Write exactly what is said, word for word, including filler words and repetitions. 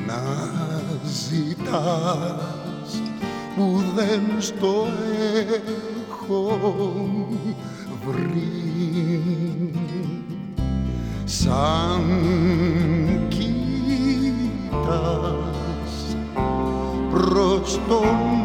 να ζητάς που δεν στο έχω βρει, σαν κοίτας προς τον